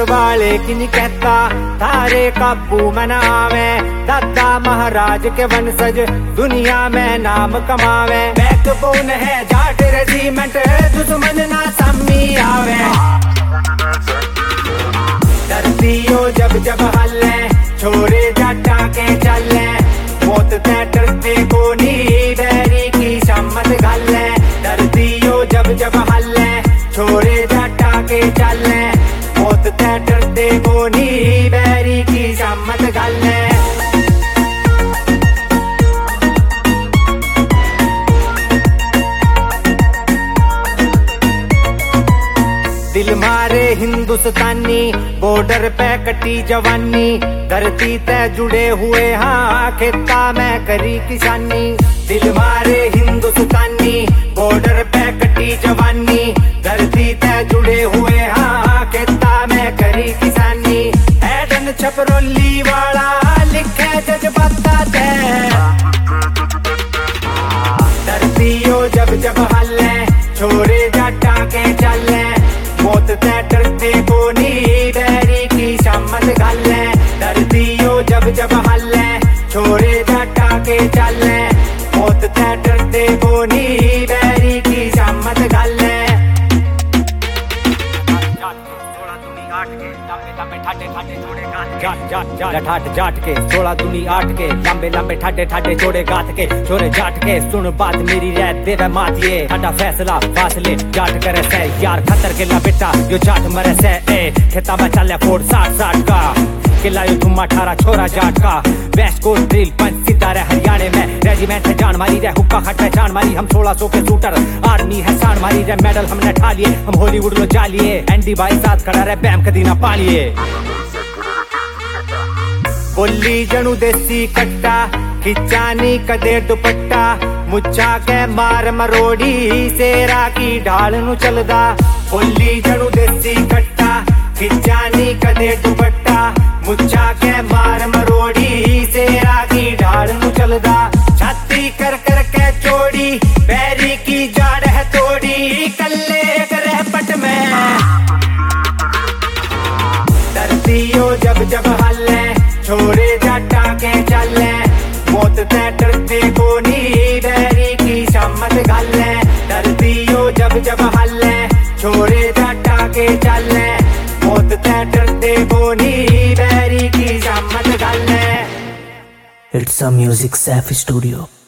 वाले की नहीं कहता, थारे काबू में न आवे। दादा महाराज के वंशज दुनिया में नाम कमावे। बैकबोन है जाट रेजिमेंट, दुश्मन ना सामी आवे। धरतियों जब जब हल्ले, छोरे जाटा के चले। मौत ते डरते को नी, बैरी की शामत घाले। धरतियों जब जब हल्ले, छोरे जाटा के चले। मौत ते डरते को नी, बैरी की शामत घाले। दिल मारे हिंदुस्तानी, बॉर्डर पे कटी जवानी। धरती ते जुड़े हुए हाँ, खेता में करी किसानी। दिल मारे हिंदुस्तानी, बॉर्डर पे कटी जवानी। धरती ते जुड़े हुए हाँ, खेता में करी किसानी। एडन छपरोली वाला लिखे जज्बाता ते। धरतियों जब जब हल्ले, छोरे जाटा के चले। मौत ते डरते को नी, बैरी की शामत घाले। धरतियों जब जब हल्ले, छोरे जाटा के चले। मौत ते डरते को नी, बैरी की शामत घाले। जाट के 16 दूनी 8 के, लंबे लंबे ठाडे ठाडे जोड़े गात के। छोरे जाट के सुन बात मेरी, रह देवे मातिए। ठाडा फैसला फासले जाट करे से, यार खतर के ला बेटा यो जाट मरे से। खेता में चले फोड़ 60 का, किला यो धुम्मा 18 छोरा जाट का। वेस्ट कोस्ट ड्रिल पंच सितारे हरियाणे में। रेजिमेंट है जान मारी रे, हुक्का खट है जान मारी। हम 1600 के शूटर, आर्मी है साण मारी रे। मेडल हमने ठा लिए, हम हॉलीवुड लो जा लिए। एंडी भाई साथ खड़ा रे, बैम कदी ना पालिए। बोली जणु देसी कट्टा, खिंचानी कदे दुपट्टा। मुच्छा के मार मरोड़ी, सेरा की ढाल नु चलदा। बोली जणु देसी कट्टा, खिंचानी कदे दुपट्टा। मुच्छा के मार मरोड़ी, सेरा की ढाल नु चलदा। छाती कर कर के चोड़ी, बैरी की जाड़ है तोड़ी। कल्ले करे पट में, धरतियों जब जब हल्ले, छोरे जाटा के चले। मौत ते डरते को नी, बैरी की शामत घाले। धरतियों जब जब हल्ले, छोरे जाटा के चले। मौत ते डरते को नी, बैरी की शामत घाले। It's a music safe studio.